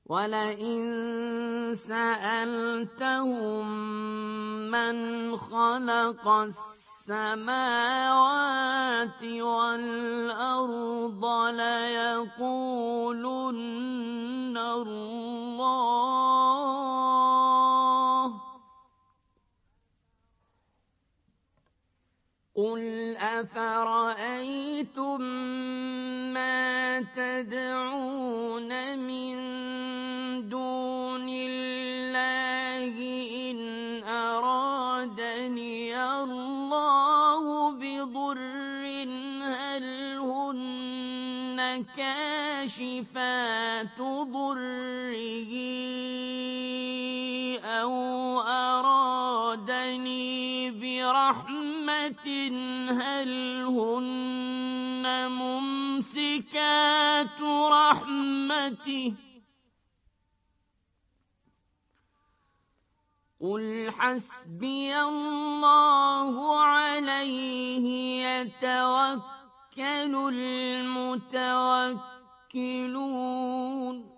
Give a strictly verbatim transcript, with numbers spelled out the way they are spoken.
وَلَئِن سَأَلْتَهُم مَّنْ خَلَقَ السَّمَاوَاتِ وَالْأَرْضَ لَيَقُولُنَّ اللَّهُ ۚ قُلْ أَفَرَأَيْتُم مَّا تَدْعُونَ مِن دُونِ اللَّهِ إِنْ أَرَادَنِيَ اللَّهُ بِضُرٍّ هَلْ هُنَّ كَاشِفَاتُ ضُرِّهِ أَوْ أَرَادَنِي بِرَحْمَةٍ هَلْ هُنَّ مُمْسِكَاتُ رَحْمَتِهِ ۚ قُلْ حَسْبِيَ اللَّهُ عَلَيْهِ يَتَوَكَّلُ الْمُتَوَكِّلُونَ